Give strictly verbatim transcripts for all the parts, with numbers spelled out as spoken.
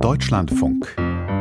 Deutschlandfunk.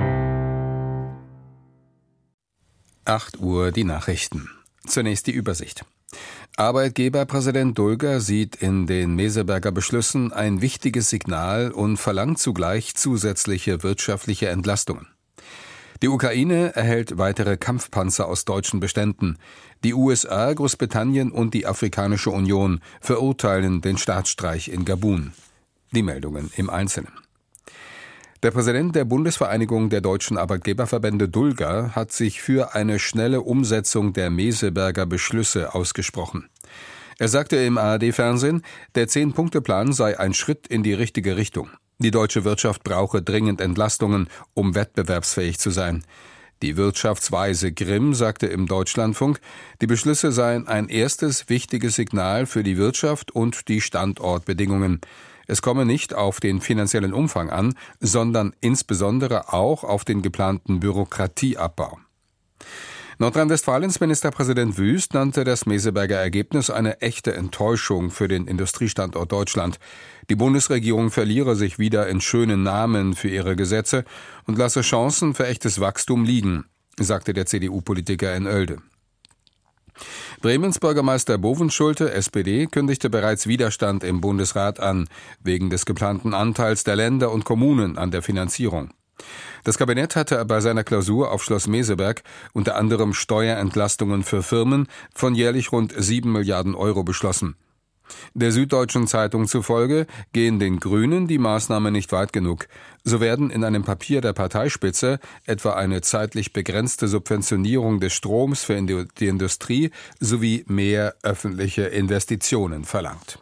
acht Uhr die Nachrichten. Zunächst die Übersicht. Arbeitgeberpräsident Dulger sieht in den Meseberger Beschlüssen ein wichtiges Signal und verlangt zugleich zusätzliche wirtschaftliche Entlastungen. Die Ukraine erhält weitere Kampfpanzer aus deutschen Beständen. Die U S A, Großbritannien und die Afrikanische Union verurteilen den Staatsstreich in Gabun. Die Meldungen im Einzelnen. Der Präsident der Bundesvereinigung der deutschen Arbeitgeberverbände Dulger hat sich für eine schnelle Umsetzung der Meseberger Beschlüsse ausgesprochen. Er sagte im A R D-Fernsehen, der Zehn-Punkte-Plan sei ein Schritt in die richtige Richtung. Die deutsche Wirtschaft brauche dringend Entlastungen, um wettbewerbsfähig zu sein. Die Wirtschaftsweise Grimm sagte im Deutschlandfunk, die Beschlüsse seien ein erstes wichtiges Signal für die Wirtschaft und die Standortbedingungen. Es komme nicht auf den finanziellen Umfang an, sondern insbesondere auch auf den geplanten Bürokratieabbau. Nordrhein-Westfalens Ministerpräsident Wüst nannte das Meseberger Ergebnis eine echte Enttäuschung für den Industriestandort Deutschland. Die Bundesregierung verliere sich wieder in schönen Namen für ihre Gesetze und lasse Chancen für echtes Wachstum liegen, sagte der C D U-Politiker in Oelde. Bremens Bürgermeister Bovenschulte, S P D, kündigte bereits Widerstand im Bundesrat an, wegen des geplanten Anteils der Länder und Kommunen an der Finanzierung. Das Kabinett hatte bei seiner Klausur auf Schloss Meseberg unter anderem Steuerentlastungen für Firmen von jährlich rund sieben Milliarden Euro beschlossen. Der Süddeutschen Zeitung zufolge gehen den Grünen die Maßnahmen nicht weit genug. So werden in einem Papier der Parteispitze etwa eine zeitlich begrenzte Subventionierung des Stroms für die Industrie sowie mehr öffentliche Investitionen verlangt.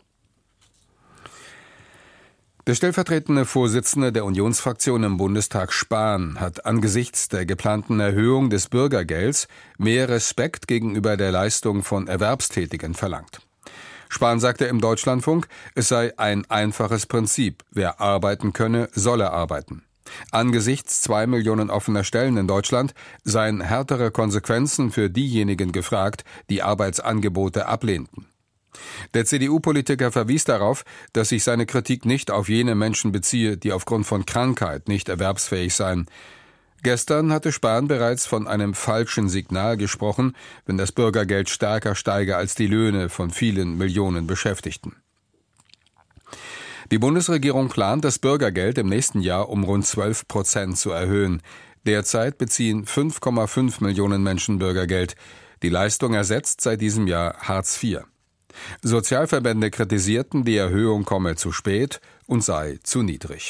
Der stellvertretende Vorsitzende der Unionsfraktion im Bundestag Spahn hat angesichts der geplanten Erhöhung des Bürgergelds mehr Respekt gegenüber der Leistung von Erwerbstätigen verlangt. Spahn sagte im Deutschlandfunk, es sei ein einfaches Prinzip, wer arbeiten könne, solle arbeiten. Angesichts zwei Millionen offener Stellen in Deutschland seien härtere Konsequenzen für diejenigen gefragt, die Arbeitsangebote ablehnten. Der C D U-Politiker verwies darauf, dass sich seine Kritik nicht auf jene Menschen beziehe, die aufgrund von Krankheit nicht erwerbsfähig seien. Gestern hatte Spahn bereits von einem falschen Signal gesprochen, wenn das Bürgergeld stärker steige als die Löhne von vielen Millionen Beschäftigten. Die Bundesregierung plant, das Bürgergeld im nächsten Jahr um rund zwölf Prozent zu erhöhen. Derzeit beziehen fünf Komma fünf Millionen Menschen Bürgergeld. Die Leistung ersetzt seit diesem Jahr Hartz vier. Sozialverbände kritisierten, die Erhöhung komme zu spät und sei zu niedrig.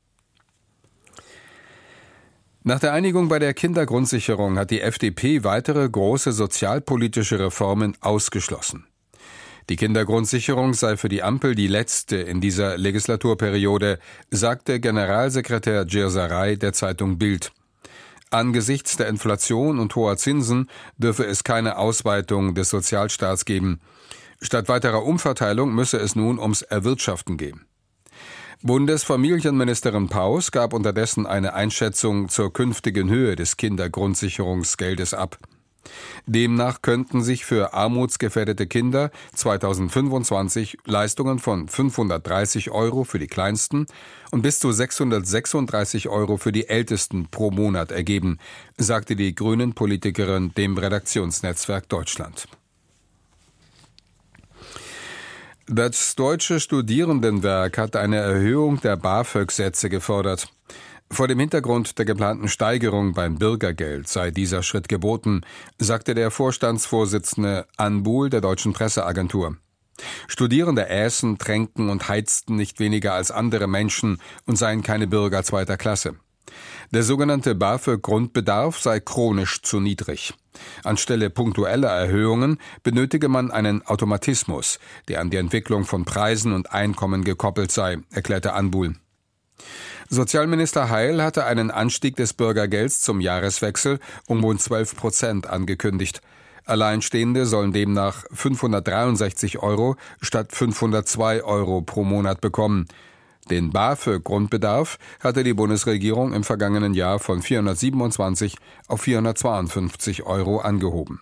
Nach der Einigung bei der Kindergrundsicherung hat die F D P weitere große sozialpolitische Reformen ausgeschlossen. Die Kindergrundsicherung sei für die Ampel die letzte in dieser Legislaturperiode, sagte Generalsekretär Djerzaray der Zeitung Bild. Angesichts der Inflation und hoher Zinsen dürfe es keine Ausweitung des Sozialstaats geben. Statt weiterer Umverteilung müsse es nun ums Erwirtschaften gehen. Bundesfamilienministerin Paus gab unterdessen eine Einschätzung zur künftigen Höhe des Kindergrundsicherungsgeldes ab. Demnach könnten sich für armutsgefährdete Kinder zweitausendfünfundzwanzig Leistungen von fünfhundertdreißig Euro für die Kleinsten und bis zu sechshundertsechsunddreißig Euro für die Ältesten pro Monat ergeben, sagte die Grünen-Politikerin dem Redaktionsnetzwerk Deutschland. Das Deutsche Studierendenwerk hat eine Erhöhung der BAföG-Sätze gefordert. Vor dem Hintergrund der geplanten Steigerung beim Bürgergeld sei dieser Schritt geboten, sagte der Vorstandsvorsitzende Anbuhl der Deutschen Presseagentur. Studierende äßen, tränken und heizten nicht weniger als andere Menschen und seien keine Bürger zweiter Klasse. Der sogenannte BAföG-Grundbedarf sei chronisch zu niedrig. Anstelle punktueller Erhöhungen benötige man einen Automatismus, der an die Entwicklung von Preisen und Einkommen gekoppelt sei, erklärte Anbuhl. Sozialminister Heil hatte einen Anstieg des Bürgergelds zum Jahreswechsel um rund zwölf Prozent angekündigt. Alleinstehende sollen demnach fünfhundertdreiundsechzig Euro statt fünfhundertzwei Euro pro Monat bekommen. Den BAföG-Grundbedarf hatte die Bundesregierung im vergangenen Jahr von vierhundertsiebenundzwanzig auf vierhundertzweiundfünfzig Euro angehoben.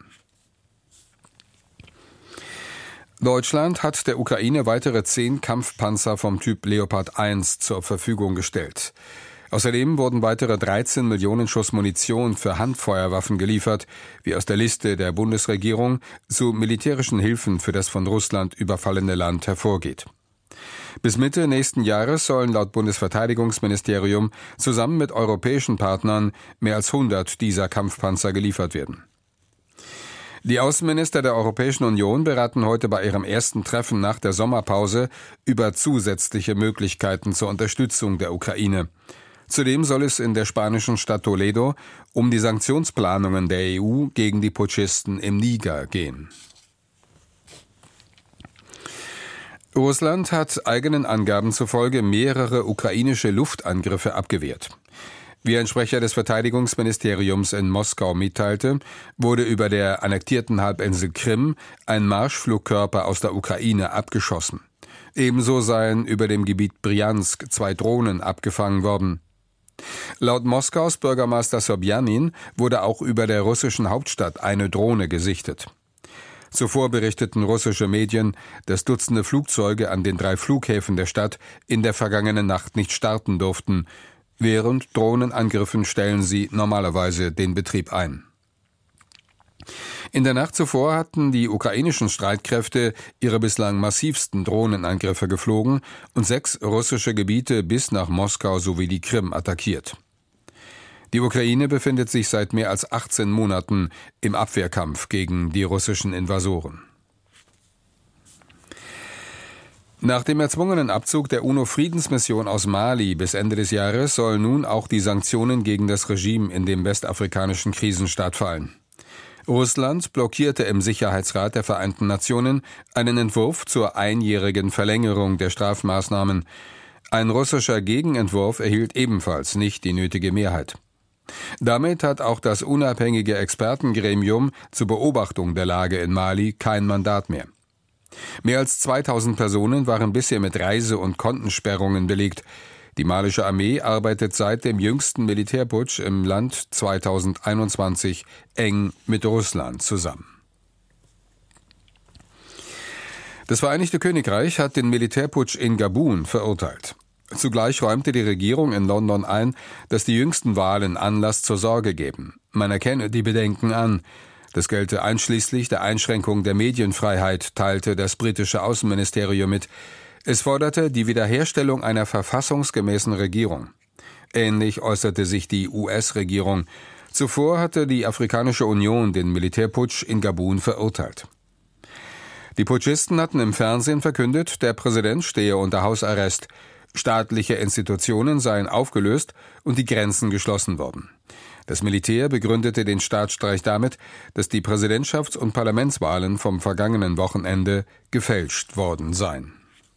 Deutschland hat der Ukraine weitere zehn Kampfpanzer vom Typ Leopard eins zur Verfügung gestellt. Außerdem wurden weitere dreizehn Millionen Schuss Munition für Handfeuerwaffen geliefert, wie aus der Liste der Bundesregierung zu militärischen Hilfen für das von Russland überfallene Land hervorgeht. Bis Mitte nächsten Jahres sollen laut Bundesverteidigungsministerium zusammen mit europäischen Partnern mehr als hundert dieser Kampfpanzer geliefert werden. Die Außenminister der Europäischen Union beraten heute bei ihrem ersten Treffen nach der Sommerpause über zusätzliche Möglichkeiten zur Unterstützung der Ukraine. Zudem soll es in der spanischen Stadt Toledo um die Sanktionsplanungen der E U gegen die Putschisten im Niger gehen. Russland hat eigenen Angaben zufolge mehrere ukrainische Luftangriffe abgewehrt. Wie ein Sprecher des Verteidigungsministeriums in Moskau mitteilte, wurde über der annektierten Halbinsel Krim ein Marschflugkörper aus der Ukraine abgeschossen. Ebenso seien über dem Gebiet Brjansk zwei Drohnen abgefangen worden. Laut Moskaus Bürgermeister Sobjanin wurde auch über der russischen Hauptstadt eine Drohne gesichtet. Zuvor berichteten russische Medien, dass Dutzende Flugzeuge an den drei Flughäfen der Stadt in der vergangenen Nacht nicht starten durften. Während Drohnenangriffen stellen sie normalerweise den Betrieb ein. In der Nacht zuvor hatten die ukrainischen Streitkräfte ihre bislang massivsten Drohnenangriffe geflogen und sechs russische Gebiete bis nach Moskau sowie die Krim attackiert. Die Ukraine befindet sich seit mehr als achtzehn Monaten im Abwehrkampf gegen die russischen Invasoren. Nach dem erzwungenen Abzug der UNO-Friedensmission aus Mali bis Ende des Jahres sollen nun auch die Sanktionen gegen das Regime in dem westafrikanischen Krisenstaat fallen. Russland blockierte im Sicherheitsrat der Vereinten Nationen einen Entwurf zur einjährigen Verlängerung der Strafmaßnahmen. Ein russischer Gegenentwurf erhielt ebenfalls nicht die nötige Mehrheit. Damit hat auch das unabhängige Expertengremium zur Beobachtung der Lage in Mali kein Mandat mehr. Mehr als zweitausend Personen waren bisher mit Reise- und Kontensperrungen belegt. Die malische Armee arbeitet seit dem jüngsten Militärputsch im Land zweitausendeinundzwanzig eng mit Russland zusammen. Das Vereinigte Königreich hat den Militärputsch in Gabun verurteilt. Zugleich räumte die Regierung in London ein, dass die jüngsten Wahlen Anlass zur Sorge geben. Man erkenne die Bedenken an. Das gelte einschließlich der Einschränkung der Medienfreiheit, teilte das britische Außenministerium mit. Es forderte die Wiederherstellung einer verfassungsgemäßen Regierung. Ähnlich äußerte sich die U S-Regierung. Zuvor hatte die Afrikanische Union den Militärputsch in Gabun verurteilt. Die Putschisten hatten im Fernsehen verkündet, der Präsident stehe unter Hausarrest. Staatliche Institutionen seien aufgelöst und die Grenzen geschlossen worden. Das Militär begründete den Staatsstreich damit, dass die Präsidentschafts- und Parlamentswahlen vom vergangenen Wochenende gefälscht worden seien.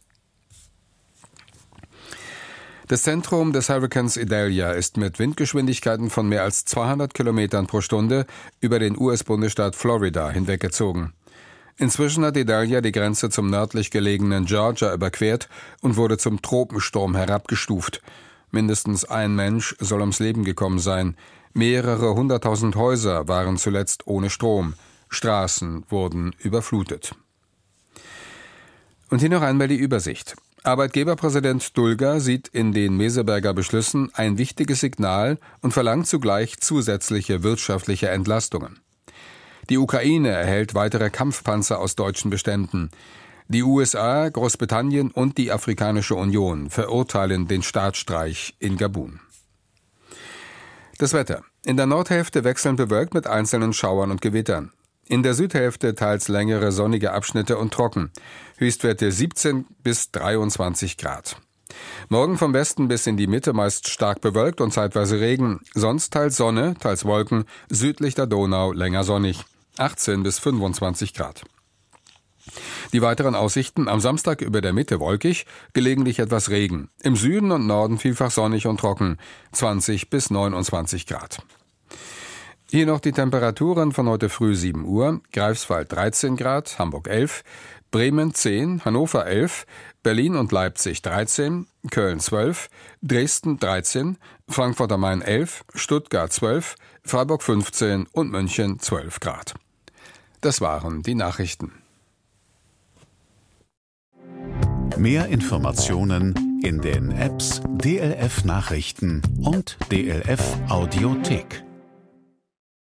Das Zentrum des Hurrikans Idalia ist mit Windgeschwindigkeiten von mehr als zweihundert Kilometern pro Stunde über den U S-Bundesstaat Florida hinweggezogen. Inzwischen hat Idalia die Grenze zum nördlich gelegenen Georgia überquert und wurde zum Tropensturm herabgestuft. Mindestens ein Mensch soll ums Leben gekommen sein. Mehrere hunderttausend Häuser waren zuletzt ohne Strom. Straßen wurden überflutet. Und hier noch einmal die Übersicht. Arbeitgeberpräsident Dulger sieht in den Meseberger Beschlüssen ein wichtiges Signal und verlangt zugleich zusätzliche wirtschaftliche Entlastungen. Die Ukraine erhält weitere Kampfpanzer aus deutschen Beständen. Die U S A, Großbritannien und die Afrikanische Union verurteilen den Staatsstreich in Gabun. Das Wetter. In der Nordhälfte wechselnd bewölkt mit einzelnen Schauern und Gewittern. In der Südhälfte teils längere sonnige Abschnitte und trocken. Höchstwerte siebzehn bis dreiundzwanzig Grad. Morgen vom Westen bis in die Mitte meist stark bewölkt und zeitweise Regen. Sonst teils Sonne, teils Wolken, südlich der Donau länger sonnig. achtzehn bis fünfundzwanzig Grad. Die weiteren Aussichten: am Samstag über der Mitte wolkig, gelegentlich etwas Regen. Im Süden und Norden vielfach sonnig und trocken, zwanzig bis neunundzwanzig Grad. Hier noch die Temperaturen von heute früh sieben Uhr. Greifswald dreizehn Grad, Hamburg elf, Bremen zehn, Hannover elf, Berlin und Leipzig dreizehn, Köln zwölf, Dresden dreizehn, Frankfurt am Main elf, Stuttgart zwölf, Freiburg fünfzehn und München zwölf Grad. Das waren die Nachrichten. Mehr Informationen in den Apps D L F Nachrichten und D L F Audiothek.